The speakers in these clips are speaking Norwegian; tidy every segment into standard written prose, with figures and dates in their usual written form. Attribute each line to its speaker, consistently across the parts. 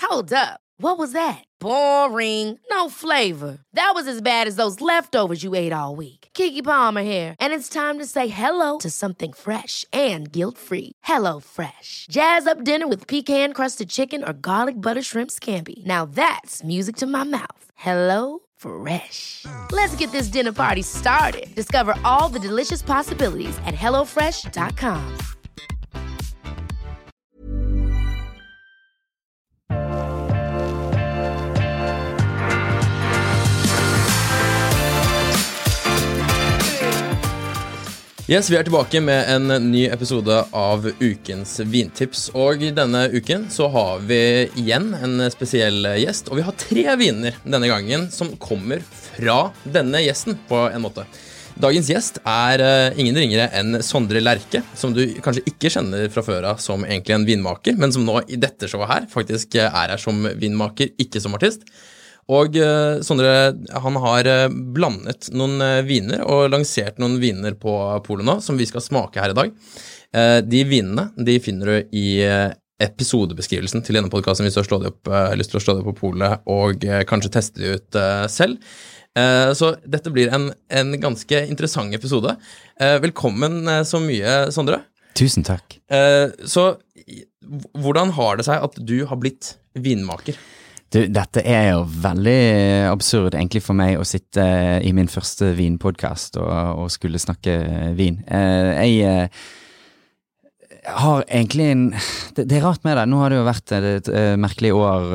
Speaker 1: Hold up. What was that? Boring. No flavor. That was as bad as those leftovers you ate all week. Keke Palmer here, and it's time to say hello to something fresh and guilt-free. Hello Fresh. Jazz up dinner with pecan-crusted chicken or garlic butter shrimp scampi. Now that's music to my mouth. Hello Fresh. Let's get this dinner party started. Discover all the delicious possibilities at hellofresh.com.
Speaker 2: Yes, vi tilbake med en ny episode av Ukens Vintips. Og denne uken så har vi igjen en spesiell gjest. Og vi har 3 viner denne gangen som kommer fra denne gjesten på en måte. Dagens gjest ingen ringere enn Sondre Lerche, som du kanskje ikke kjenner fra før av som egentlig en vinmaker, men som nå i dette showet her faktisk her som vinmaker, ikke som artist. Og Sondre, han har blandet noen viner og lansert noen viner på polet nå, som vi skal smake her i dag. De vinene, de finner du i episodebeskrivelsen til denne podcasten hvis du har lyst til å slå det på polet og kanskje teste det ut selv. Så dette blir en ganske interessant episode. Velkommen så mye, Sondre.
Speaker 3: Tusen takk.
Speaker 2: Så hvordan har det seg at du har blitt vinmaker?
Speaker 3: Dette jo veldig absurd egentlig for meg å sitte i min første vinpodcast og skulle snakke vin. Jeg har egentlig det rart med det. Nå har det jo vært et merkelig år,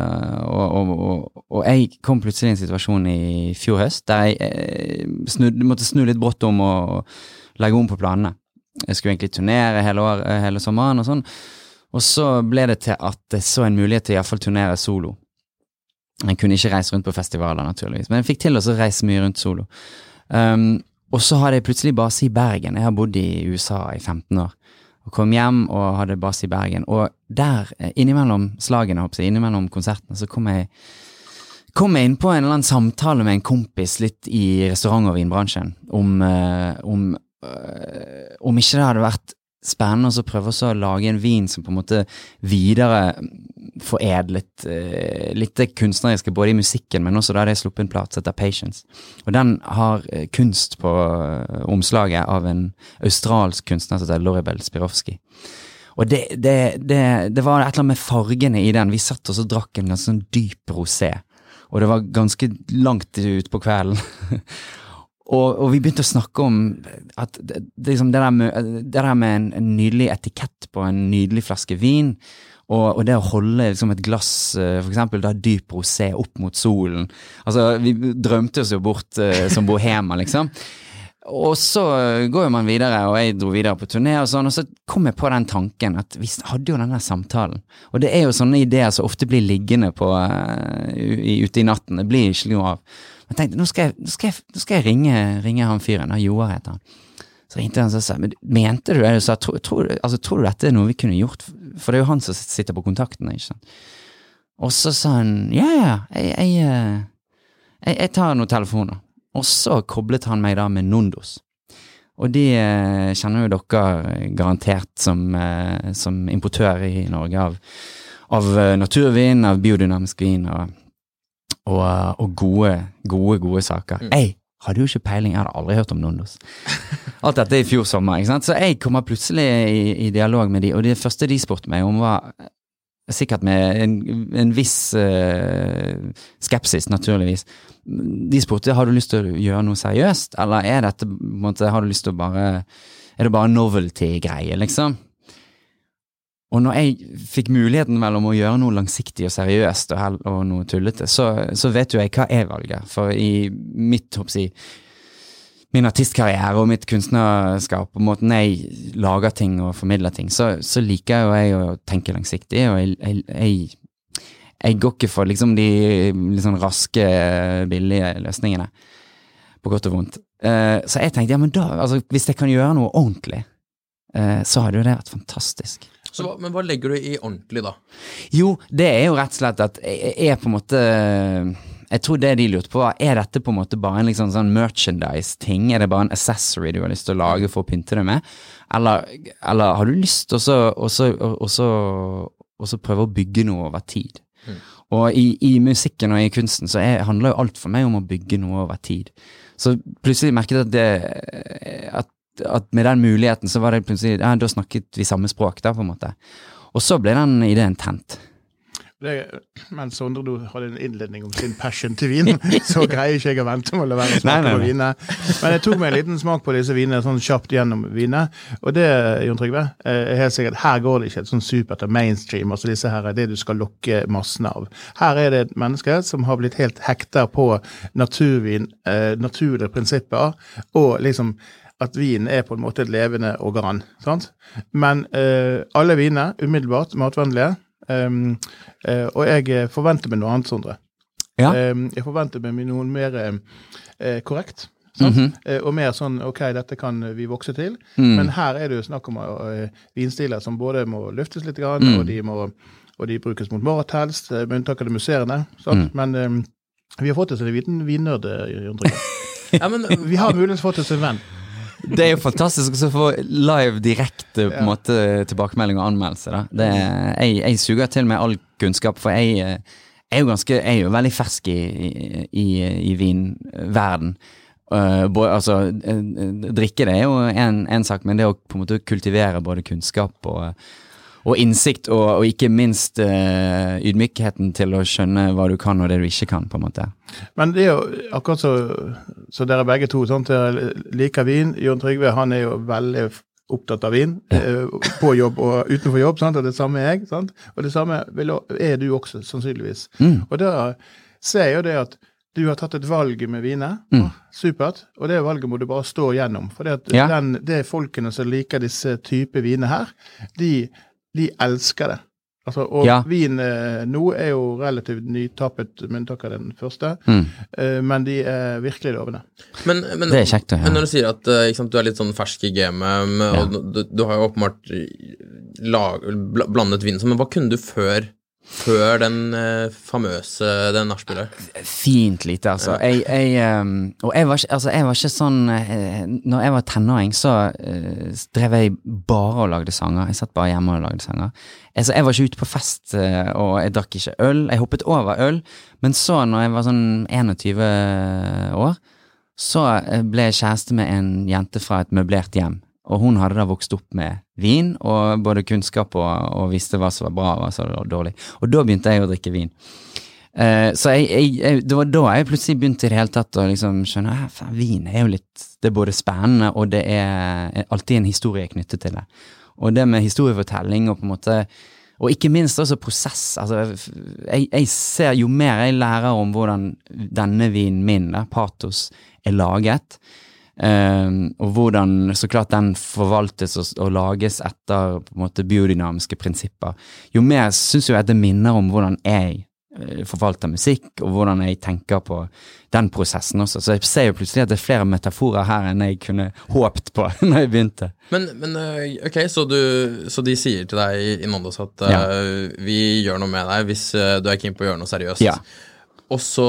Speaker 3: og jeg kom plutselig i en situasjon i fjor høst der jeg måtte snu litt brått om og legge om på planene. Jeg skulle egentlig turnere hele sommeren og sånn. Og så ble det til at jeg så en mulighet til i hvert fall turnere solo. Jeg kunne ikke reise rundt på festivaler naturligvis, men jeg fikk til å reise mye rundt solo. Og så hadde jeg plutselig base i Bergen. Jeg har bodd i USA i 15 år. Og kom hjem og hadde base i Bergen. Og der, innimellom slagene, innimellom konsertene, så kom jeg inn på en eller annen samtale med en kompis litt i restaurant- og vinbransjen om ikke det hadde vært spennende å prøve å lage en vin som på en måte videre foredlet litt kunstneriske både i musikken, men også da hadde jeg sluppet en plate som heter Patience. Og den har kunst på omslaget av en australsk kunstner som heter Loribel Spirovsky. Og det var et eller annet med fargene i den. Vi satt og så drakk en ganske sånn dyp rosé, og det var ganske langt ut på kvelden. Og vi begynte å snakke om at det der med en nydelig etikett på en nydelig flaske vin, og det å holde et glass, for eksempel da dyp rosé opp mot solen. Altså, vi drømte oss jo bort som bohemer, liksom. Og så går man videre, og jeg dro videre på turné og sånn, og så kom jeg på den tanken at vi hadde jo denne samtalen. Og det jo sånne ideer som ofte blir liggende ute i natten. Det blir ikke noe av. Jeg tenkte, nå skal jeg ringe han fyren, Joar heter han. Så ringte han og sa, men mente du det? Jeg sa, tror du dette noe vi kunne gjort? For det jo han som sitter på kontaktene, ikke sant? Og så sa han, ja, jeg tar noen telefoner. Og så koblet han meg da med Nondos. Og de kjenner jo dere garantert som importør i Norge av naturvin, av biodynamisk vin og gode saker. Jeg hadde jo ikke peiling, jeg hadde aldri hørt om Nondos. Alt dette i fjor sommer, ikke sant? Så jeg kommer plutselig i dialog med de, og det første de spurte meg om var sikkert med en viss skepsis, naturligvis. De spurte, har du lyst til å gjøre noe seriøst, eller dette, på en måte, har du lyst til å det bare novelty-greie, liksom? Og når jeg fikk muligheten mellom å gjøre noe langsiktig og seriøst og noe tullete, så vet jo jeg hva jeg valger. For i min artistkarriere og mitt kunstnerskap, på måten jeg lager ting og formidler ting, så liker jo jeg å tenke langsiktig, og jeg går ikke for liksom de liksom raske, billige løsningene, på godt og vondt. Så jeg tenkte, ja, men da, altså, hvis jeg kan gjøre noe ordentlig, så hadde jo det vært fantastisk.
Speaker 2: Men hva legger du i ordentlig da?
Speaker 3: Jo, det jo rett og slett at jeg på en måte, jeg tror det de lurte på var, dette på en måte bare en liksom sånn merchandise-ting? Det bare en accessory du har lyst til å lage for å pynte det med? Eller har du lyst til å prøve å bygge noe over tid? Og i musikken og i kunsten så handler jo alt for meg om å bygge noe over tid. Så plutselig merket jeg at med den muligheten så var det plutselig, da snakket vi samme språk da på en måte. Og så ble den ideen tent.
Speaker 4: Men Sondre, du hadde en innledning om sin passion til vin, så greier ikke jeg å vente med å være smake på viner. Men jeg tok meg en liten smak på disse vinene, sånn kjapt gjennom viner, og det, Jon Trygve, helt sikkert, her går det ikke et sånn supert mainstream, altså disse her det du skal lokke massene av. Her det et menneske som har blitt helt hekta på naturvin, naturlige prinsipper, og liksom at vin på en måte et levende organ, sant? Men alle viner, umiddelbart, matvennlige, og jeg forventer meg noe annet, Sondre.
Speaker 3: Ja.
Speaker 4: Jeg forventer meg noe mer korrekt, sant? Og mer sånn, ok, dette kan vi vokse til, men her det jo snakk om vinstiler som både må løftes litt grann, og de brukes mot mat helst, med unntak av de museerne, sant? Men vi har fått oss en liten vinnørd, Jon Trygve.
Speaker 2: Ja, men
Speaker 4: vi har muligvis fått oss en venn.
Speaker 3: Det jo fantastisk å få live direkte på en måte tilbakemelding og anmeldelse da. Jeg suger til meg all kunnskap, for jeg jo veldig fersk i vinverden. Altså, drikke det jo en sak, men det å på en måte kultivere både kunnskap og innsikt, og ikke minst ydmykheten til å skjønne hva du kan og det du ikke kan, på en måte.
Speaker 4: Men det jo akkurat så dere begge to, sånn at dere liker vin. Jon Trygve, han jo veldig opptatt av vin, på jobb og utenfor jobb, sant? Og det samme jeg, sant? Og det samme du også, sannsynligvis. Og da ser jeg jo det at du har tatt et valg med viner, supert, og det valget må du bare stå gjennom, for det folkene som liker disse type viner her, de elsker det. Altså, og vin nå jo relativt nytappet, men takk av den første, men de virkelig lovende.
Speaker 2: Men
Speaker 3: det kjekt å høre.
Speaker 2: Men når du sier at ikke sant, du litt sånn fersk i gamet, og du har jo åpenbart blandet vin, men hva kunne du før den famøse, den nachspielet?
Speaker 3: Fint lite, altså. Og jeg var ikke sånn, når jeg var tenåring, så drev jeg bare og lagde sanger. Jeg satt bare hjemme og lagde sanger. Jeg var ikke ute på fest, og jeg drakk ikke øl. Jeg hoppet over øl, men så når jeg var sånn 21 år, så ble jeg kjæreste med en jente fra et møblert hjem. Og hun hadde da vokst opp med vin, og både kunnskap og visste hva som var bra og hva som var dårlig. Og da begynte jeg å drikke vin. Så det var da jeg plutselig begynte i det hele tatt å liksom skjønne, vin jo litt, det både spennende, og det alltid en historie knyttet til det. Og det med historiefortelling og på en måte, og ikke minst også prosess. Altså, jeg ser jo mer jeg lærer om hvordan denne vinen min, Patos, laget, og hvordan så klart den forvaltes og lages etter på en måte biodynamiske prinsipper. Jo mer synes jeg at det minner om hvordan jeg forvalter musikk, og hvordan jeg tenker på den prosessen også. Så jeg ser jo plutselig at det flere metaforer her enn jeg kunne håpet på når jeg begynte.
Speaker 2: Men ok, så de sier til deg i Nandos at vi gjør noe med deg hvis du keen på å gjøre noe seriøst.
Speaker 3: Ja.
Speaker 2: Og så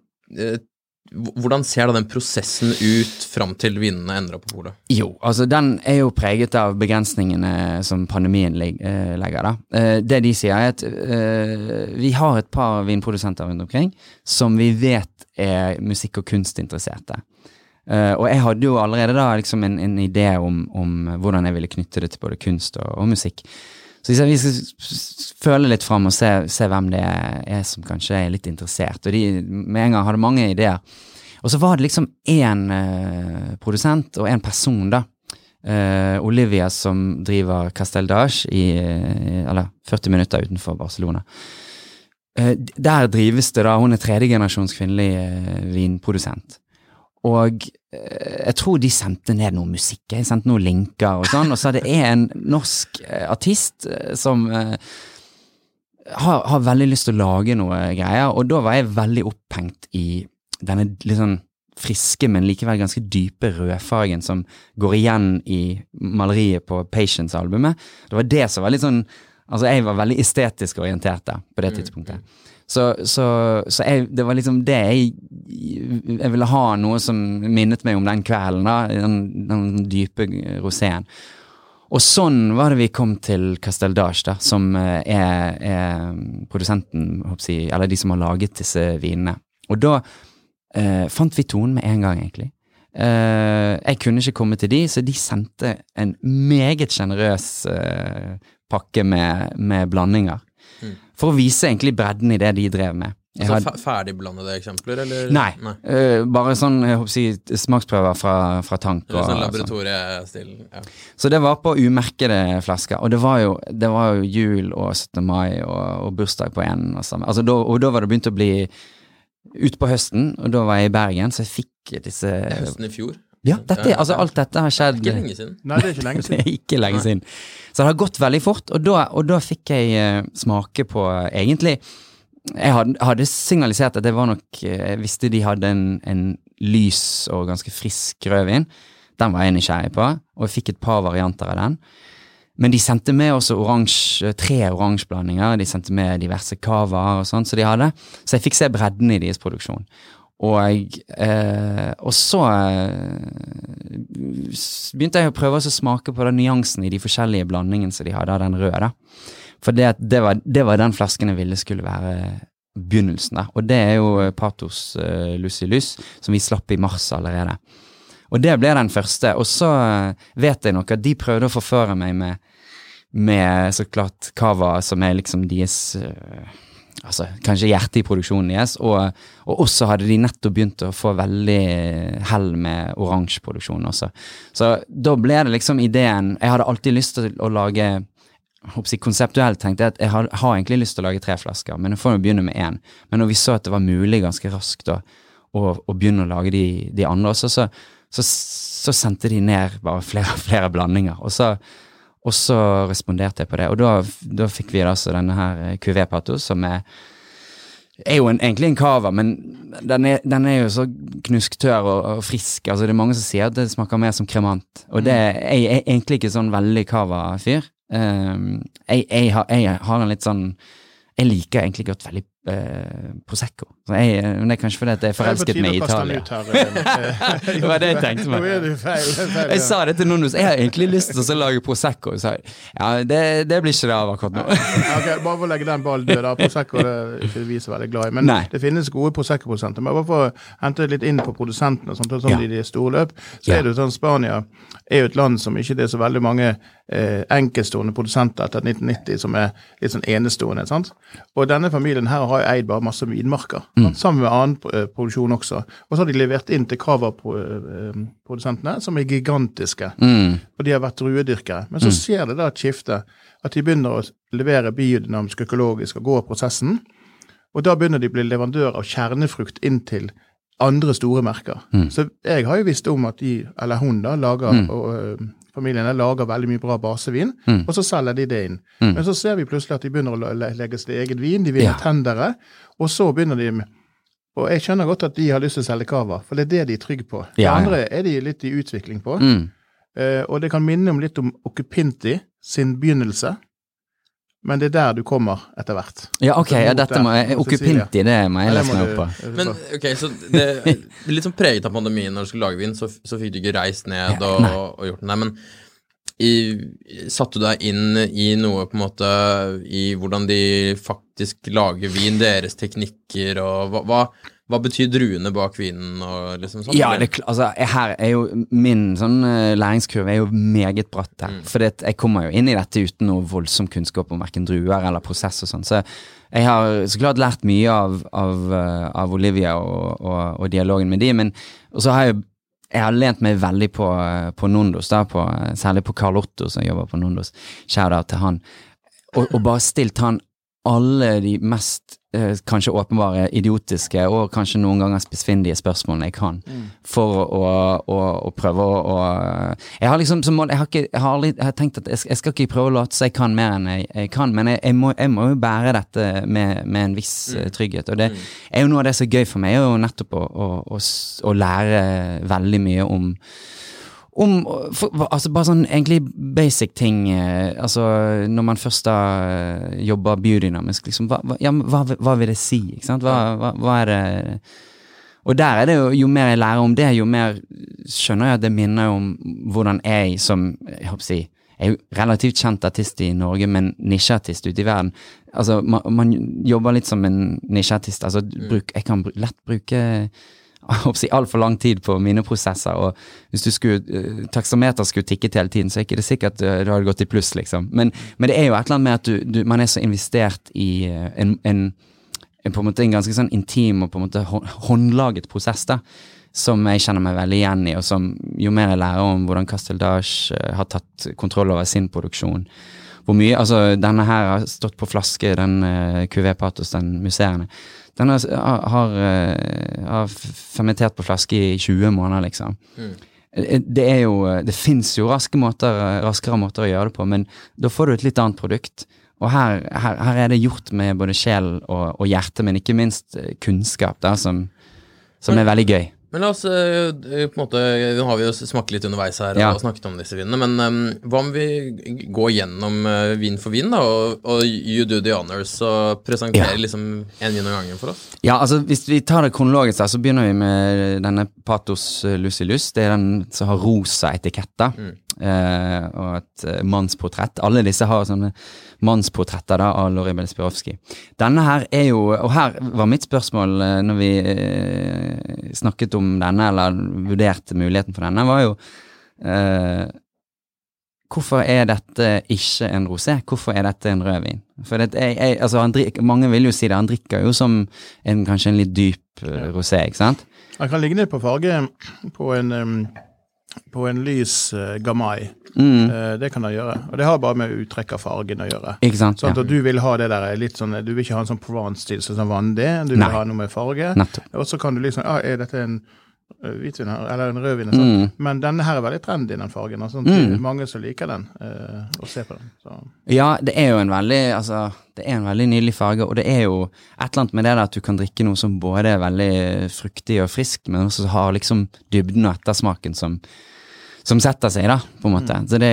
Speaker 2: hvordan ser da den prosessen ut frem til vinene endrer på polet? Jo,
Speaker 3: altså den jo preget av begrensningene som pandemien legger da. Det de sier at vi har et par vinprodusenter rundt omkring som vi vet musikk- og kunstinteresserte. Og jeg hadde jo allerede da liksom en idé om hvordan jeg ville knytte det til både kunst og musikk. Så vi skal føle litt frem og se hvem det som kanskje litt interessert. Og de med en gang hadde mange ideer. Og så var det liksom en produsent og en person da. Olivia som driver Castel d'Age eller 40 minutter utenfor Barcelona. Der drives det da, hun 3. generasjons kvinnelig vinprodusent. Og jeg tror de sendte ned noe musikk, jeg sendte noen linker og sånn, og så det en norsk artist som har veldig lyst til å lage noe greier, og da var jeg veldig opphengt i denne litt sånn friske, men likevel ganske dype rødfargen som går igjen i maleriet på Patience-albumet. Det var det som var litt sånn, altså jeg var veldig estetisk orientert da, på det tidspunktet. Så det var liksom det jeg ville ha noe som minnet meg om den kvelden da, den dype roséen. Og sånn var det vi kom til Castel d'Age da, som er produsenten, eller de som har laget disse vinene. Og da fant vi tonen med en gang egentlig. Jeg kunne ikke komme til de, så de sendte en meget generøs pakke med blandinger. For å vise egentlig bredden i det de drev med.
Speaker 2: Altså ferdigblandede eksempler, eller?
Speaker 3: Nei. Bare sånn, jeg håper å si, smaksprøver fra tank.
Speaker 2: Eller sånn laboratoriestil, ja.
Speaker 3: Så det var på umerkede flasker, og det var jo jul og 17. mai og bursdag på en og samme. Altså, og da var det begynt å bli ut på høsten, og da var jeg i Bergen, så jeg fikk disse...
Speaker 2: Høsten i fjor?
Speaker 3: Ja, alt dette har skjedd...
Speaker 2: Det er ikke lenge siden.
Speaker 4: Nei, det er ikke lenge siden.
Speaker 3: Det er ikke lenge siden. Så det har gått veldig fort, og da fikk jeg smake på, egentlig... Jeg hadde signalisert at det var nok, jeg visste de hadde en lys og ganske frisk rødvin. Den var jeg nysgjerrig på, og jeg fikk et par varianter av den. Men de sendte med også 3 oransjeblandinger, de sendte med diverse kavaer og sånt, så jeg fikk se bredden i deres produksjon. Og så begynte jeg å prøve å smake på den nyansen i de forskjellige blandingene som de hadde av den røde da. For det var den flasken jeg ville skulle være begynnelsen da. Og det er jo Patos Lucilus, som vi slapp i mars allerede. Og det ble den første. Og så vet jeg nok at de prøvde å forføre meg med så klart Cava, som er liksom deres, altså kanskje hjerte i produksjonen deres. Og også hadde de nettopp begynt å få veldig hell med oransjeproduksjon også. Så da ble det liksom ideen, jeg hadde alltid lyst til å lage... konseptuelt tenkte jeg at jeg har egentlig lyst til å lage 3 flasker, men jeg får jo begynne med 1. Men når vi så at det var mulig ganske raskt å begynne å lage de andre også, så sendte de ned bare flere blandinger, og så responderte jeg på det, og da fikk vi altså denne her Cuvée Patos, som er jo egentlig en cava, men den er jo så knusktør og frisk, altså det er mange som sier at det smaker mer som kremant, og det er egentlig ikke sånn veldig cava-fyr. Jeg har en litt sånn, jeg liker egentlig godt veldig Prosecco. Men det er kanskje fordi at jeg forelsket meg i Italia. Det var det jeg tenkte meg. Jeg sa det til Nondos, jeg har egentlig lyst til å lage Prosecco. Så, ja, det blir ikke det av akkurat nå.
Speaker 4: Okay, bare for å legge den ballen død da. Prosecco det er ikke vi så veldig glad i, men det finnes gode Prosecco-produsenter. Men bare for å hente litt inn på produsentene, sånn i de store løp, så er det jo sånn, Spania er jo et land som ikke det er så veldig mange enkeltstående produsenter etter 1990 som er litt sånn enestående, sant? Og denne familien her har jo eid bare masse vinmarker, sammen med annen produksjon også. Og så har de levert inn til Cava-produsentene, som er gigantiske, og de har vært druedyrkere. Men så ser det da et skifte, at de begynner å levere biodynamisk, økologisk og gå av prosessen, og da begynner de å bli leverandør av kjernefrukt inn til andre store merker. Så jeg har jo visst om at de, eller hun da, lager familiene lager veldig mye bra basevin, og så selger de det inn. Men så ser vi plutselig at de begynner å legge sitt eget vin, de vinner tendere, og så begynner de med, og jeg skjønner godt at de har lyst til å selge Cava, for det er det de er trygge på. Det andre er de litt i utvikling på, og det kan minne litt om Occhipinti sin begynnelse, men det er der du kommer etter hvert. Ja,
Speaker 3: ok, dette må Occhipinti, det må jeg lese meg opp på.
Speaker 2: Men ok, så det er litt sånn preget av pandemien når du skulle lage vin, så fikk du ikke reist ned og gjort den der, men satte du deg inn i noe på en måte, i hvordan de faktisk lager vin, deres teknikker, og hva betyr druene bak vinen og liksom sånn?
Speaker 3: Ja, altså, her er jo min sånn læringskurve er jo meget bratt her, for jeg kommer jo inn i dette uten noe voldsom kunnskap om hverken druer eller prosess og sånn, så jeg har så klart lært mye av Olivia og dialogen med de, men og så har jeg har lent meg veldig på Nondos da, særlig på Carl Otto som jobber på Nondos, shout out til han, og bare stilt han alle de mest kanskje åpenbare idiotiske og kanskje noen ganger spesfindige spørsmålene jeg kan for å prøve å jeg har liksom som mål, jeg har tenkt at jeg skal ikke prøve å late så jeg kan mer enn jeg kan, men jeg må jo bære dette med en viss trygghet, og det er jo noe av det som er gøy for meg, er jo nettopp å lære veldig mye om altså bare sånn egentlig basic ting, altså når man først da jobber biodynamisk, liksom, hva vil det si, ikke sant? Hva er det? Og der er det jo mer jeg lærer om det, jo mer skjønner jeg at det minner om hvordan jeg som, jeg håper å si, jo relativt kjent artist I Norge, men nisjeartist ute I verden. Altså, man jobber litt som en nisjeartist. Altså, jeg kan lett bruke alt for lang tid på mine prosesser, og hvis taksameter skulle tikket hele tiden, så ikke det sikkert at det hadde gått I pluss, liksom. Men det jo et eller annet med at man så investert I på en måte en ganske sånn intim og på en måte håndlaget prosess da, som jeg kjenner meg veldig igjen I, og som jo mer jeg lærer om hvordan Casteldage har tatt kontroll over sin produksjon. Hvor mye, altså denne her har stått på flaske, den Cuvée Patos, den musserende. Den har fermentert på flaske I 20 måneder, liksom. Det finnes jo raskere måter å gjøre det på, men da får du et litt annet produkt. Og her det gjort med både sjel og hjerte, men ikke minst kunnskap da, som veldig gøy.
Speaker 2: Men la oss, på en måte, nå har vi jo snakket litt underveis her og snakket om disse vinene, men hva om vi går gjennom vin for vin da, og you do the honors og presenterer liksom en vin av gangen for oss? Ja,
Speaker 3: altså hvis vi tar det kronologisk da, så begynner vi med denne Patos Lucilius, det den som har rosa etiketter, og et mannsportrett. Alle disse har sånne mannsportretter da, av Loribel Spirovski. Denne her jo, og her var mitt spørsmål når vi snakket om denne, eller vurderte muligheten for denne, var jo hvorfor dette ikke en rosé? Hvorfor dette en rødvin? For altså, mange vil jo si det, han drikker jo som kanskje en litt dyp rosé, ikke sant?
Speaker 4: Han kan ligne på farge på en lys gamay. Det kan han gjøre. Og det har bare med uttrekk av fargen å gjøre.
Speaker 3: Ikke sant?
Speaker 4: Sånn at du vil ha det der litt sånn, du vil ikke ha en sånn Provence-stil sånn vanlig, du vil ha noe med farge. Og så kan du liksom, dette en hvitvin eller en rødvin, sånn. Men denne her veldig trendy, den fargen. Sånn, mange som liker den, og ser på den. Så.
Speaker 3: Ja, det jo en veldig, altså, det en veldig nydelig farge, og det jo et eller annet med det der at du kan drikke noe som både veldig fruktig og frisk, men også har liksom dybden og ettersmaken som setter seg da, på en måte. Så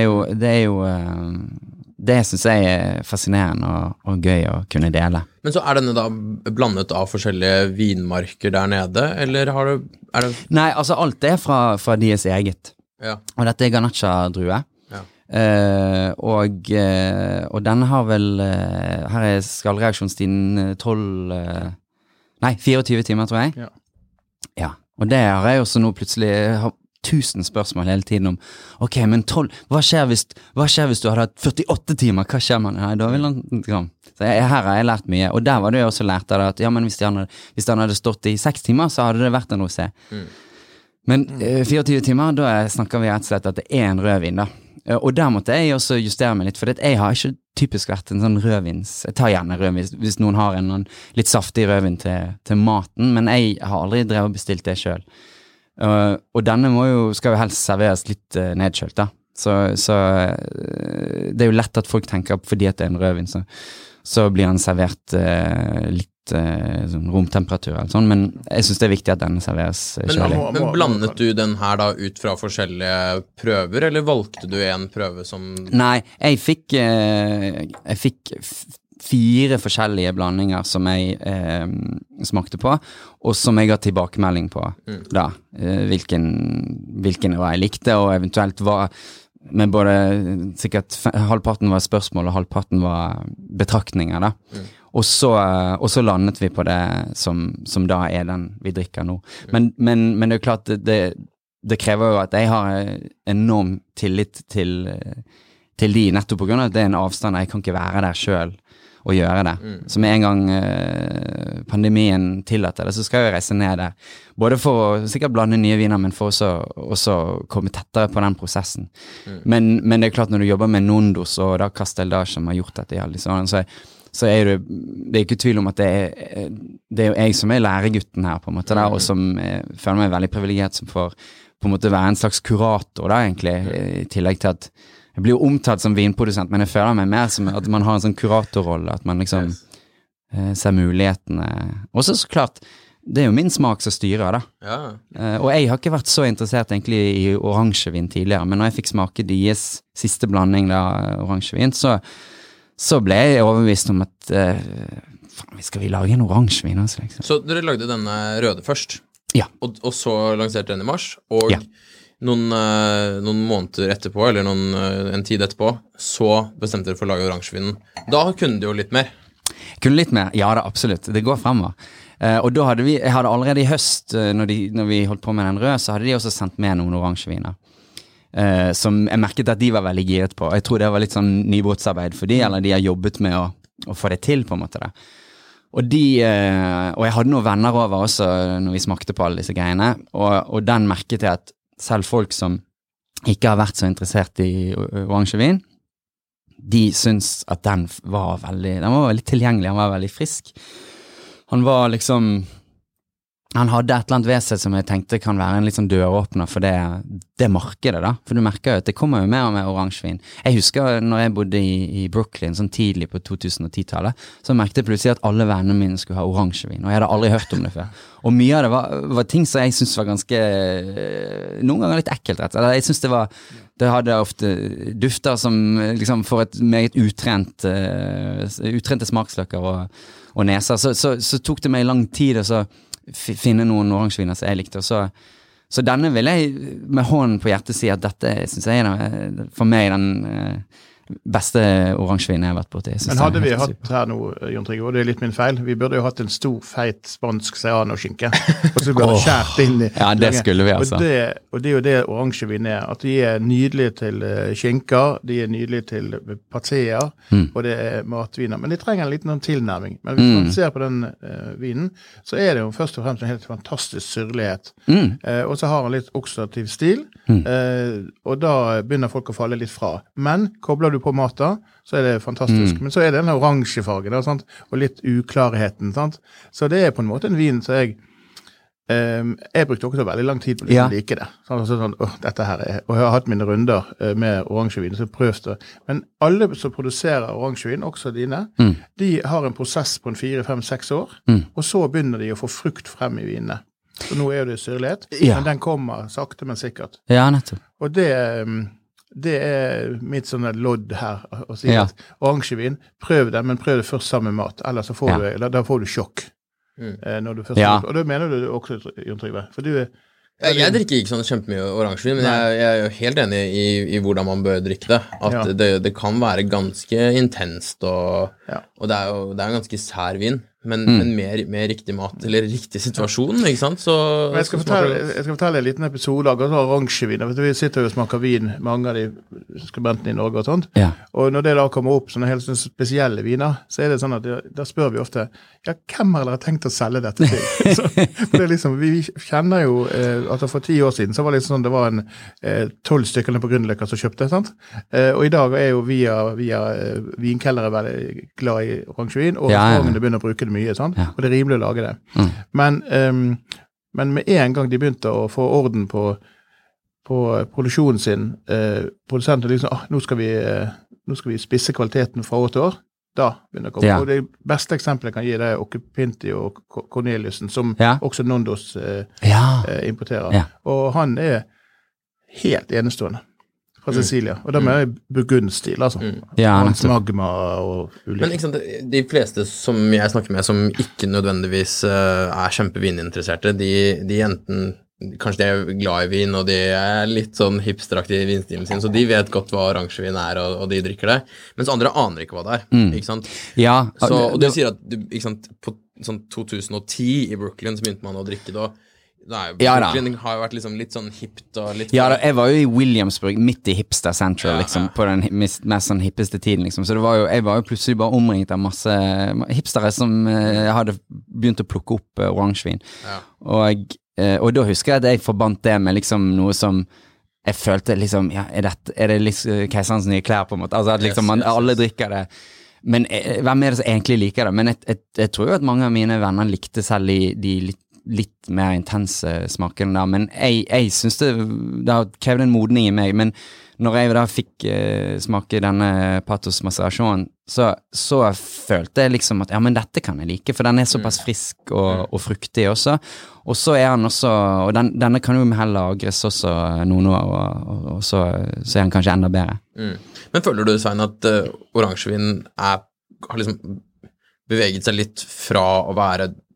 Speaker 3: det synes jeg fascinerende og gøy å kunne dele.
Speaker 2: Men så denne da blandet av forskjellige vinmarker der nede, eller har du...
Speaker 3: Nei, altså alt fra deres eget. Ja. Og dette Garnacha-drue. Ja. Og denne har vel... Her skallreaksjonstiden 24 timer, tror jeg. Ja. Og det har jeg også nå plutselig... 1000 spørsmål hele tiden om ok, men 12, hva skjer hvis du hadde hatt 48 timer, hva skjer man? Nei, da vil han så her har jeg lært mye, og der var det jo også lært av det at ja, men hvis han hadde stått I 6 timer, så hadde det vært en rosé men 24 timer, da snakker vi rett og slett at det en rødvin da, og der måtte jeg også justere meg litt, for jeg har ikke typisk vært en sånn rødvins, jeg tar gjerne rødvin hvis noen har en litt saftig rødvin til maten, men jeg har aldri drevet og bestilt det selv. Og denne skal jo helst serveres litt nedkjølt da. Så det jo lett at folk tenker fordi at det en rødvin, så blir den servert litt sånn romtemperatur eller sånn, men jeg synes det viktig at den serveres kjølig.
Speaker 2: Men blandet du den her da ut fra forskjellige prøver, eller valgte du en prøve som...
Speaker 3: Nei, jeg fikk 4 forskjellige blandinger som jeg smakte på, og som jeg har tilbakemelding på da, hvilken jeg likte, og eventuelt var men både sikkert halvparten var spørsmål og halvparten var betraktninger da. Og så landet vi på det som da den vi drikker nå. Men det jo klart det krever jo at jeg har enorm tillit til de nettopp på grunn av at det en avstand, jeg kan ikke være der selv å gjøre det. Så med en gang pandemien tillater det, så skal jeg reise ned der. Både for å sikkert blande nye viner, men for også komme tettere på den prosessen. Men det klart når du jobber med Nondos og da Casteldage som har gjort dette, så det ikke tvil om at det jo jeg som læregutten her, på en måte, da, og som føler meg veldig privilegert som får på en måte være en slags kurator da, egentlig, I tillegg til at jeg blir jo omtalt som vinprodusent, men jeg føler meg mer som at man har en sånn kuratorrolle, at man liksom ser mulighetene. Og så klart, det jo min smak som styrer da. Ja. Og jeg har ikke vært så interessert egentlig I orangevin tidligere, men når jeg fikk smake deres siste blanding da, orangevin, så ble jeg overbevist om at skal vi lage en orangevin også, liksom.
Speaker 2: Så dere lagde denne røde først?
Speaker 3: Ja.
Speaker 2: Og så lanserte den I mars, og noen måneder etterpå, eller en tid etterpå, så bestemte dere for å lage oransjevinen. Da kunne du jo litt mer.
Speaker 3: Kunne litt mer, ja da, absolutt. Det går fremover. Og da hadde jeg hadde allerede i høst, når vi holdt på med den røde, så hadde de også sendt med noen oransjeviner. Som jeg merket at de var veldig giret på. Jeg tror det var litt sånn nybrottsarbeid for de, eller de har jobbet med å få det til på en måte det. Og jeg hadde noen venner over også når vi smakte på alle disse greiene, og den merket jeg at selv folk som ikke har vært så interessert i oransjevin, de syns at den var veldig tilgjengelig, han var veldig frisk. Han var liksom... Han hadde et eller annet ved seg som jeg tenkte kan være en litt sånn døråpner for det markedet da. For du merker jo at det kommer jo mer og mer oransjevin. Jeg husker når jeg bodde i Brooklyn, sånn tidlig på 2010-tallet, så merkte jeg plutselig at alle vennene mine skulle ha oransjevin, og jeg hadde aldri hørt om det før. Og mye av det var ting som jeg synes var ganske, noen ganger litt ekkelt rett. Jeg synes det hadde ofte dufter som liksom for et meget utrente smaksløker og neser. Så tok det meg lang tid, og så finne noen oransjeviner som jeg likte, så denne vil jeg med hånden på hjertet si at dette synes jeg er for meg den beste oransjevinen jeg har vært borti.
Speaker 4: Men hadde vi hatt her nå, Jon Trygve, og det er litt min feil, vi burde jo hatt en stor, feit spansk serrano-skinke, og så burde skjært inn i. Ja,
Speaker 3: det skulle vi altså.
Speaker 4: Og det er jo det oransjevin er, at de er nydelige til skinker, de er nydelige til patéer, og det er matviner, men de trenger en liten tilnærming. Men hvis man ser på den vinen, så er det jo først og fremst en helt fantastisk syrlighet, og så har han litt oksidativ stil, og da begynner folk å falle litt fra. Men kobler du på maten, så er det fantastisk. Men så er det denne oransjefargen, sant? Og litt uklarheten. Sant? Så det er på en måte en vin som jeg brukte også veldig lang tid på å like det. Sånn, dette her er, og jeg har hatt mine runder med oransjevin, så prøvd det. Men alle som produserer oransjevin, også dine, de har en prosess på en 4, 5, 6 år, og så begynner de å få frukt frem i vinene. Så nå er det syrlighet, men den kommer sakte, men sikkert.
Speaker 3: Ja, nettopp.
Speaker 4: Og det er mitt sånne lodd her, å si at oransjevin, prøv det, men prøv det først sammen med mat, ellers så da får du sjokk. Når du først og det mener du også, Jon Trygve, for du
Speaker 2: jeg drikker ikke sånn kjempemye oransjevin, men jeg er jo helt enig i hvordan man bør drikke det, at det kan være ganske intenst, og det er en ganske sær vin, men mer riktig mat, eller riktig situasjon, ikke sant?
Speaker 4: Jeg skal fortelle en liten episode av oransjevin. Vi sitter og smaker vin, mange av de skribentene i Norge og sånt, og når det da kommer opp sånne helt spesielle viner, så er det sånn at da spør vi ofte, hvem har dere tenkt å selge dette til? For det er liksom, vi kjenner jo at for 10 år siden, så var det liksom sånn, det var 12 stykker på Grünerløkka som kjøpte, sant? Og i dag er jo via vinkellere veldig glad i oransjevin, og restaurantene begynner å bruke det mye, sant? Og det er rimelig å lage det. Men med en gang de begynte å få orden på produksjonen sin, produsenten liksom, nå skal vi spisse kvaliteten fra år til år, da begynner det å komme. Og det beste eksempelet jeg kan gi det er Åke Pinti og Corneliusen, som også Nondos importerer. Og han er helt enestående fra Sicilia, og da mener jeg burgundstil, altså. Magma og ulike.
Speaker 2: Men ikke sant, de fleste som jeg snakker med, som ikke nødvendigvis er kjempevininteresserte, de enten, kanskje de er glad i vin, og de er litt sånn hipsteraktige i vinstilen sin, så de vet godt hva oransjevin er, og de drikker det, mens andre aner ikke hva det er, ikke sant? Og du sier at ikke sant, på sånn 2010 i Brooklyn så begynte man å drikke det, Brooklyn har jo vært liksom litt sånn hipt og litt...
Speaker 3: jeg var jo i Williamsburg, midt i hipster central, liksom, på den mest sånn hippeste tiden, liksom, så jeg var jo plutselig bare omringet av masse hipstere som hadde begynt å plukke opp oransjevin. Og da husker jeg at jeg forbandt det med liksom noe som jeg følte liksom, er det liksom keiserens nye klær på en måte? Altså at liksom alle drikker det. Men hvem er det som egentlig liker det? Men jeg tror jo at mange av mine venner likte selv de litt mer intense smakene der, men jeg synes det har krevd en modning i meg, men når jeg da fikk smake denne Patos Macerasjon, så følte jeg liksom at, men dette kan jeg like, for den er såpass frisk og fruktig også, og så er han også, og denne kan jo heller lagres også noen år, og så er han kanskje enda bedre.
Speaker 2: Men føler du, Svein, at oransjevin har liksom beveget seg litt fra å være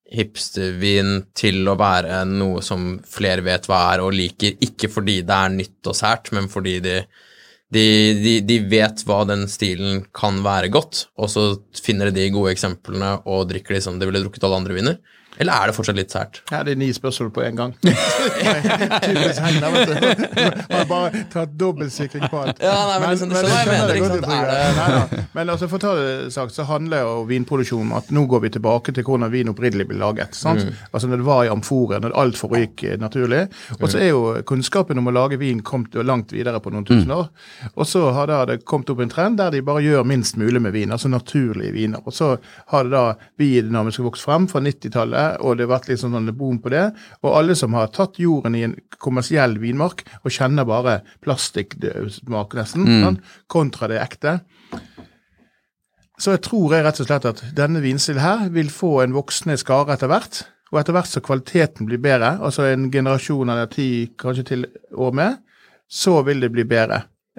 Speaker 2: hipstervin til å være noe som flere vet hva og liker, ikke fordi det nytt og sært, men fordi de vet hva den stilen kan være godt, og så finner de gode eksemplene og drikker de som de ville drukket alle andre viner. Eller det fortsatt litt sært?
Speaker 4: Ja, det 9 spørsmål på en gang. Typisk Hegnar, vet du. Man bare tatt dobbeltsikring på alt.
Speaker 2: Ja, nei, men det skjønner jeg mener, ikke sant?
Speaker 4: Men altså, for å ta det sagt, så handler jo vinproduksjon om at nå går vi tilbake til hvordan vin opprinnelig ble laget, sant? Altså, når det var i amforen, når alt foregikk naturlig. Og så jo kunnskapen om å lage vin kommet langt videre på noen tusen år. Og så har det kommet opp en trend der de bare gjør minst mulig med vin, altså naturlige viner. Og så har det da biodynamisk vokst frem fra 90-tallet, og det har vært litt sånn boom på det, og alle som har tatt jorden i en kommersiell vinmark og kjenner bare plastikksmak nesten, kontra det ekte. Så jeg tror rett og slett at denne vinstilen her vil få en voksende skare etter hvert, og etter hvert så kvaliteten blir bedre, altså en generasjon eller 10 kanskje til år med, så vil det bli bedre.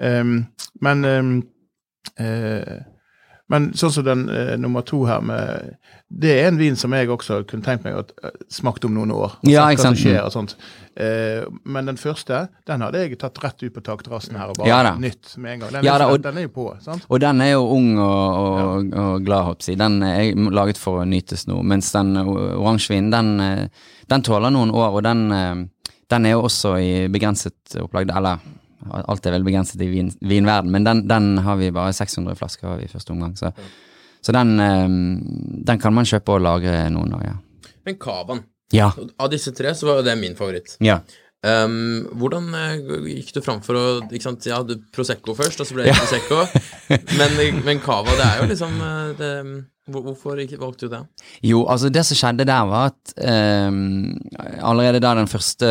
Speaker 4: Men sånn som den nummer 2 her, det en vin som jeg også kunne tenkt meg å smake om noen år.
Speaker 3: Ja, ikke sant.
Speaker 4: Skjer og sånt. Men den første, den hadde jeg tatt rett ut på takterrassen her, og bare nytt med en gang. Den jo på, sant? Og
Speaker 3: den jo ung og glad, håper jeg. Den laget for å nytes nå, mens den oransjevinen, den tåler noen år, og den jo også i begrenset opplag, eller alt vel begrenset i vinverden, men den har vi bare 600 flasker av i første omgang, så den kan man kjøpe og lagre noen år, ja.
Speaker 2: Men Cavaen,
Speaker 3: av
Speaker 2: disse 3 så var jo det min favoritt.
Speaker 3: Ja.
Speaker 2: Hvordan gikk du frem for å, ikke sant, Prosecco først, og så ble det Prosecco, men Cava, det jo liksom, hvorfor valgte du det?
Speaker 3: Jo, altså det som skjedde der var at allerede da den første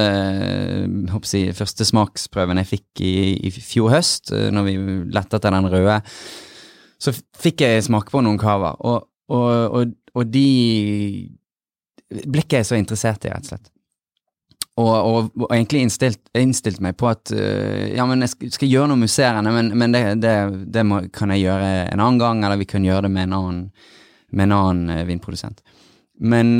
Speaker 3: smaksprøven jeg fikk i fjor høst, når vi lette etter den røde, så fikk jeg smake på noen Cava, og de ble ikke jeg så interessert i, rett og slett. Og egentlig innstilt meg på at men jeg skal gjøre noe musserende, men det kan jeg gjøre en annen gang, eller vi kan gjøre det med en annen vinprodusent. Men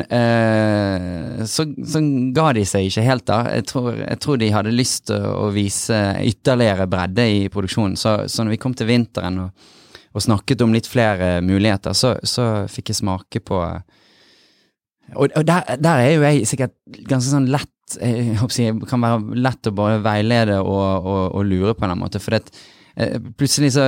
Speaker 3: så ga de seg ikke helt da. Jeg tror de hadde lyst til å vise ytterligere bredde i produksjonen, så når vi kom til vinteren og snakket om litt flere muligheter, så fikk jeg smake på, og der jo jeg sikkert ganske sånn lett, jeg håper det kan være lett å bare veilede og lure på den måten, for plutselig så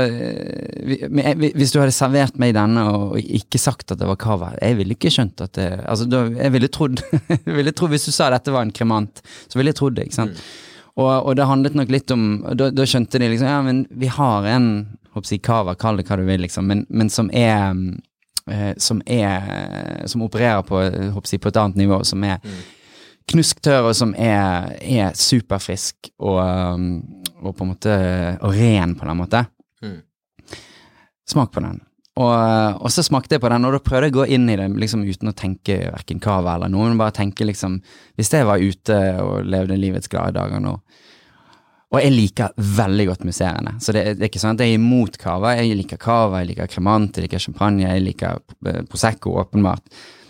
Speaker 3: hvis du hadde servert meg denne og ikke sagt at det var Cava, jeg ville ikke skjønt at det, altså jeg ville trodd hvis du sa at dette var en kremant, så ville jeg trodd det, ikke sant? Og det handlet nok litt om, da skjønte de liksom, men vi har en, Cava, kall det hva du vil liksom, men som opererer på, på et annet nivå, som knusktør, og som superfrisk og på en måte og ren på den måte. Smak på den. Og så smakte jeg på den, og da prøvde jeg å gå inn i det liksom uten å tenke hverken Cava eller noe, men bare tenke liksom, hvis jeg var ute og levde livets glade dager nå, og jeg liker veldig godt musserende, så det ikke sånn at jeg imot Cava, jeg liker Cava, jeg liker kremant, jeg liker champagne, jeg liker Prosecco, åpenbart.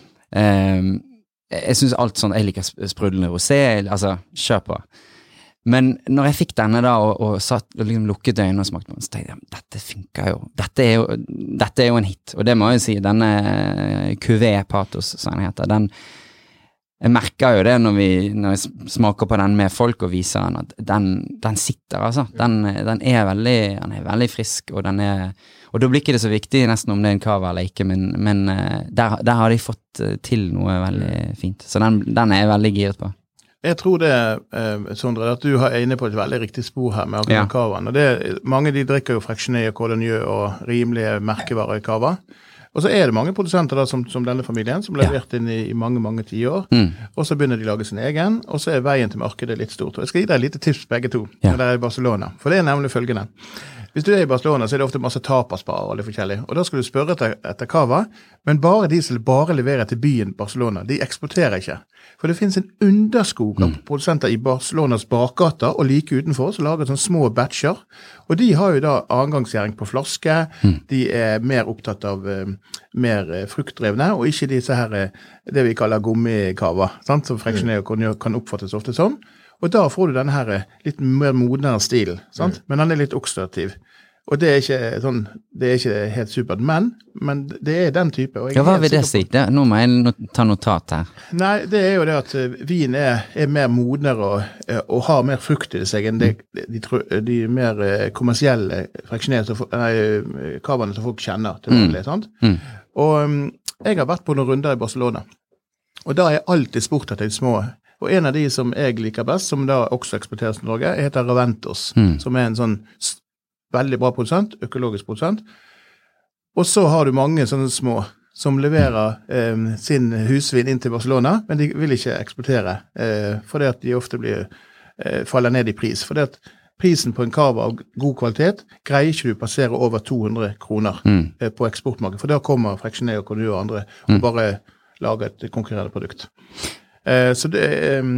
Speaker 3: Jeg synes alt sånn, jeg liker sprudlende rosé, altså, kjør på. Men når jeg fikk denne da, og satt og liksom lukket øynene og smakte på den, så tenkte jeg, dette funker jo. Dette jo en hit, og det må jeg si, denne Cuvée Pathos, som den heter, jeg merker jo det når jeg smaker på den med folk og viser den, at den sitter, altså. Den veldig frisk, og og da blir ikke det så viktig nesten om det en Cava eller ikke, men der har de fått til noe veldig fint. Så den jeg veldig giret på.
Speaker 4: Jeg tror det, Sondre, at du er inne på et veldig riktig spor her med akkurat Cavaen. Og mange de drikker jo Freixenet og Cordonier og rimelige merkevarer i Cava. Og så det mange produsenter da, som denne familien, som ble levert inn i mange, mange 10 år. Og så begynner de å lage sin egen, og så veien til markedet litt stort. Og jeg skal gi deg et lite tips begge to, når det i Barcelona. For det nemlig følgende. hvis du I Barcelona, så det ofte masse tapasbarer og litt forskjellig, og da skal du spørre etter cava, men bare de som bare leverer til byen Barcelona, de eksporterer ikke. For det finnes en underskog av produsenter I Barcelonas bakgater, og like utenfor, så lager sånne små batcher, og de har jo da avgangsgjæring på flaske, de mer opptatt av mer fruktdrevne, og ikke disse her, det vi kaller gummikava, sant? Som fraksjonær kan oppfattes ofte som. Og da får du denne her litt mer modnere stil, sant? Men den litt oksidativ. Og det ikke sånn, det ikke helt supert, men det den type. Og
Speaker 3: ja, hva vil det si? Nå må jeg ta notat her.
Speaker 4: Nei, det jo det at vin mer modnere og har mer frukt I seg enn de mer kommersielle fraksjonerte kavene som folk kjenner til vanlig, sant? Og jeg har vært på noen runder I Barcelona, og da alltid spurt etter de små. Og en av de som jeg liker best, som da også eksporteres til Norge, heter Raventos, som en sånn veldig bra produsent, økologisk produsent. Og så har du mange sånne små som leverer sin husvin inn til Barcelona, men de vil ikke eksportere, fordi at de ofte faller ned I pris. Fordi at prisen på en cava av god kvalitet greier ikke du passere over 200 kroner på eksportmarkedet, for da kommer fraksjonær og Cornu og andre og bare lager et konkurrerende produkt. Så det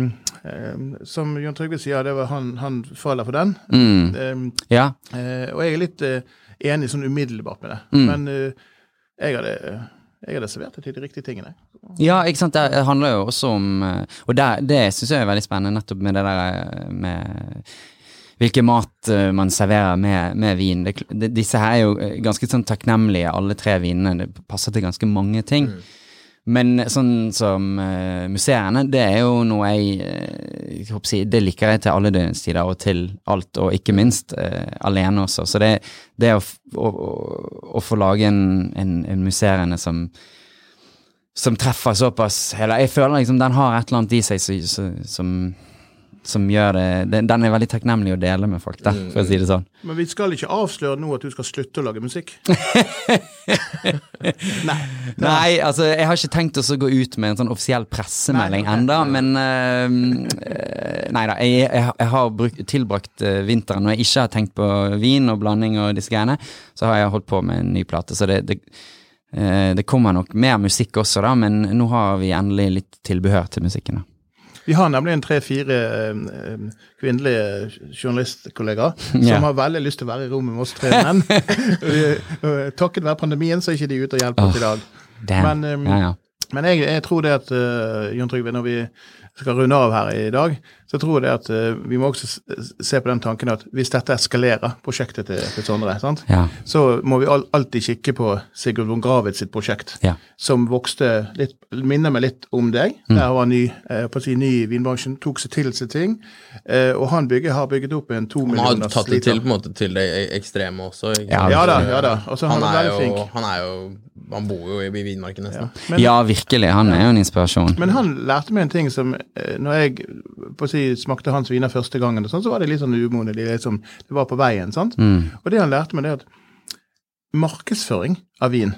Speaker 4: som Jon Trygve sier, det var han faller for den.
Speaker 3: Ja.
Speaker 4: Og jeg litt enig sånn umiddelbart med det. Men jeg hadde servert det til de riktige tingene.
Speaker 3: Ja, ikke sant? Det handler jo også om, og det synes jeg veldig spennende, nettopp med det der med hvilken mat man serverer med vin. Disse her jo ganske sånn takknemlige, alle tre vinene. Det passer til ganske mange ting. Men sånn som museerne, det jo noe jeg håper å si, det liker jeg til alle døgnstider og til alt, og ikke minst alene også. Så det å få lage en museerne som treffer såpass, jeg føler liksom den har et eller annet I seg som gjør det, den veldig takknemlig å dele med folk da, for å si det sånn.
Speaker 4: Men vi skal ikke avsløre nå at du skal slutte å lage musikk.
Speaker 3: Nei, altså jeg har ikke tenkt å gå ut med en sånn offisiell pressemelding enda, men neida, jeg har tilbrakt vinteren når jeg ikke har tenkt på vin og blanding og disse greiene, så har jeg holdt på med en ny plate, så det kommer nok mer musikk også da, men nå har vi endelig litt tilbehør til musikken da.
Speaker 4: Vi har nemlig 3-4 kvinnelige journalistkollegaer som har veldig lyst til å være I rommet med oss tre menn. Takket være pandemien så ikke de ute og hjelper oss I dag. Men jeg tror det at, Jon Trygve, når vi skal runde av her I dag, så tror jeg det at vi må også se på den tanken at hvis dette eskalerer prosjektet til Sondre, sant? Så må vi alltid kikke på Sigurd von Gravit sitt prosjekt, som vokste litt, minner meg litt om deg. Der var ny I vinbransjen, tok seg til seg ting, og han har bygget opp en 2 millioner
Speaker 2: Han har tatt det til, på en måte, til det ekstreme også.
Speaker 4: Ja da. Altså,
Speaker 2: Han bor jo I vinmarken nesten.
Speaker 3: Ja, virkelig, han jo en inspirasjon.
Speaker 4: Men han lærte meg en ting som, når jeg smakte hans viner første gangen, og sånn, så var det litt sånn umodne, det var på veien, sant? Og det han lærte meg det at markedsføring av vin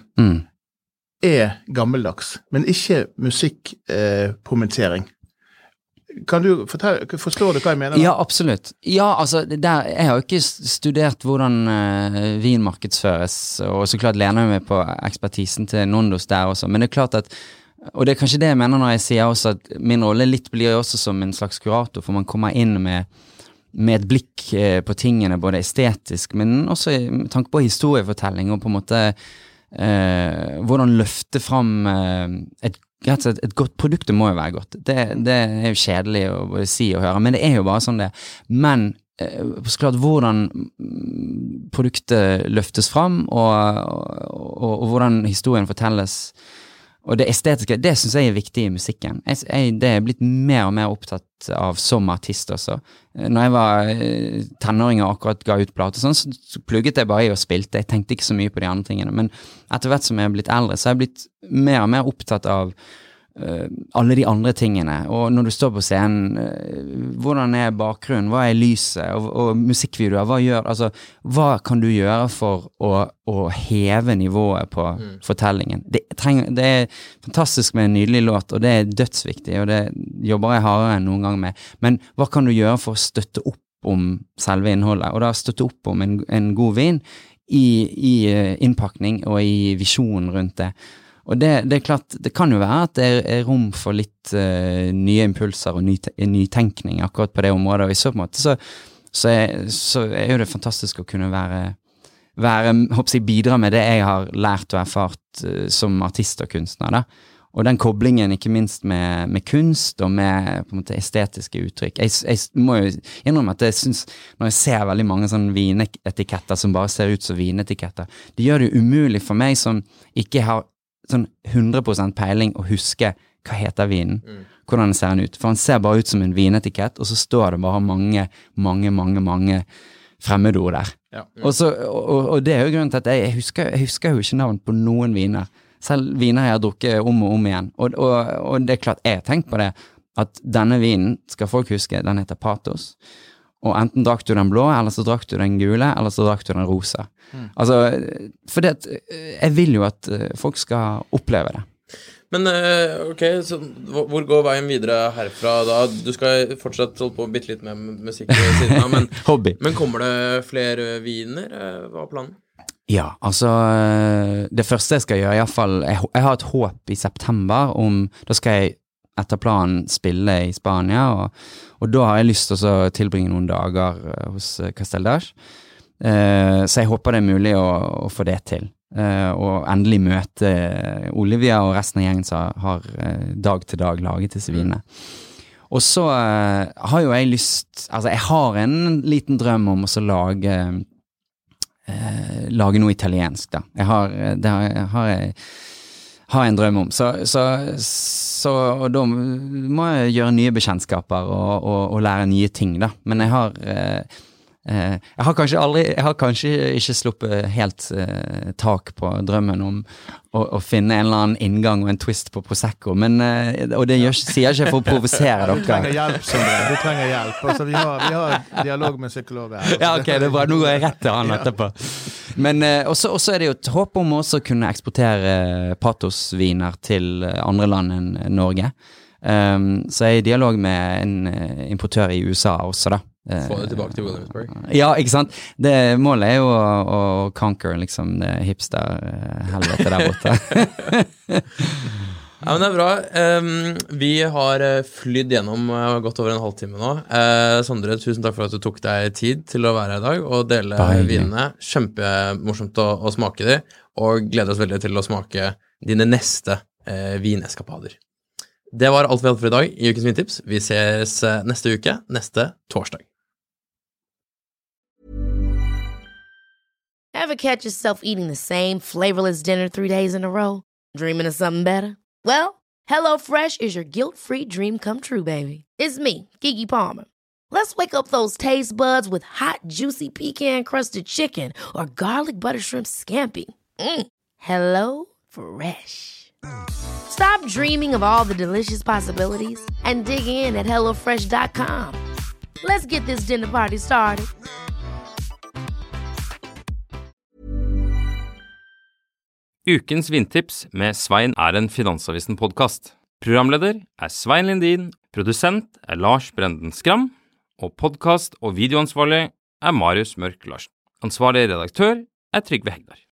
Speaker 4: gammeldags, men ikke musikkpromotering. Kan du forstår du hva jeg mener?
Speaker 3: Ja, absolutt. Ja, altså, jeg har jo ikke studert hvordan vin markedsføres, og så klart lener jeg meg på ekspertisen til Nondos der også, men det klart at, og det kanskje det jeg mener når jeg sier også at min rolle litt blir også som en slags kurator, for man kommer inn med et blikk på tingene, både estetisk, men også med tanke på historiefortelling, og på en måte hvordan løfte fram et godt produkt, det må jo være godt. Det jo kjedelig å både si og høre, men det jo bare sånn det. Men så klart hvordan produktet løftes fram, og hvordan historien fortelles, og det estetiske, det synes jeg viktig I musikken. Det blitt mer og mer opptatt av som artist også. Når jeg var tenåring og akkurat ga ut plate, så plugget jeg bare I og spilte. Jeg tenkte ikke så mye på de andre tingene, men etter hvert som jeg blitt eldre, så jeg blitt mer og mer opptatt av alle de andre tingene, og når du står på scenen, hvordan bakgrunnen, hva lyset, og musikkvideoer, hva kan du gjøre for å heve nivået på fortellingen? Det fantastisk med en nydelig låt, og det dødsviktig, og det jobber jeg hardere enn noen gang med, men hva kan du gjøre for å støtte opp om selve innholdet, og da støtte opp om en god vin i innpakning og i visjonen rundt det. Og det er klart, det kan jo være at det er rom for litt nye impulser og nytenkning akkurat på det området, og i så måte så er jo det fantastisk å kunne håper jeg, bidra med det jeg har lært og erfart som artist og kunstner da. Og den koblingen ikke minst med kunst og med på en måte estetiske uttrykk. Jeg må jo innrømme at jeg synes, når jeg ser veldig mange sånne vinetiketter som bare ser ut som vinetiketter, det gjør det umulig for meg som ikke har sånn 100% peiling å huske hva heter vinen, hvordan ser den ut. For han ser bare ut som en vinetikett, og så står det bare mange fremmedord der. Ja. Og det er jo grunnen til at jeg husker jo ikke navn på noen viner. Selv viner jeg har drukket om og om igjen. Og det er klart, jeg har tenkt på det, at denne vinen skal folk huske, den heter Patos. Og enten drakk du den blå, eller så drakk du den gule, eller så drakk du den rosa. Altså, for jeg vil jo at folk skal oppleve det.
Speaker 2: Men ok, så hvor går veien videre herfra da? Du skal fortsatt holde på bitte litt med musikk siden av, men,
Speaker 3: hobby. Men
Speaker 2: kommer det flere viner? Hva er planen?
Speaker 3: Ja, altså det første jeg skal gjøre i hvert fall, jeg har et håp i september da skal jeg etter planen spille i Spania, og da har jeg lyst til å tilbringe noen dager hos Castelldage, så jeg håper det er mulig å få det til, og endelig møte Olivia og resten av gjengen som har dag til dag laget disse vinene. Og så har jo jeg lyst, altså jeg har en liten drøm om å lage noe italiensk da. Jeg har en drøm om. Og da må jeg gjøre nye bekjentskaper og lære nye ting da. Men jeg har kanskje ikke sluppet helt tak på drømmen om å finne en eller annen inngang og en twist på Prosecco, og det sier ikke for å provosere dere.
Speaker 4: Du trenger hjelp, Sondre. Du trenger hjelp. Altså, vi har dialog med psykolog her.
Speaker 3: Ja, ok, det er bra. Nå går jeg rett til han etterpå. Men også er det jo et håp om også å kunne eksportere Patos-viner til andre land enn Norge. Så jeg er i dialog med en importør i USA også da.
Speaker 2: Få det tilbake til Williamsburg.
Speaker 3: Ja, ikke sant? Målet er jo å conquer liksom det hipster-helvete der borte.
Speaker 2: Ja, men det er bra. Vi har flydd gjennom godt over en halvtime nå. Sondre, tusen takk for at du tok deg tid til å være her i dag og dele vinene. Kjempemorsomt å smake de, og gleder oss veldig til å smake dine neste vineskapader. Det var alt vi hadde for i dag i Ukens Vintips. Vi ses neste uke, neste torsdag.
Speaker 1: Ever catch yourself eating the same flavorless dinner 3 days in a row? Dreaming of something better? Well, HelloFresh is your guilt-free dream come true, baby. It's me, Keke Palmer. Let's wake up those taste buds with hot, juicy pecan-crusted chicken or garlic butter shrimp scampi. Hello Fresh. Stop dreaming of all the delicious possibilities and dig in at HelloFresh.com. Let's get this dinner party started.
Speaker 5: Ukens Vintips med Svein en Finansavisen-podcast. Programleder Svein Lindin, produsent Lars Brenden Skram, og podcast- og videoansvarlig Marius Mørk Larsen. Ansvarlig redaktør Trygve Hegdar.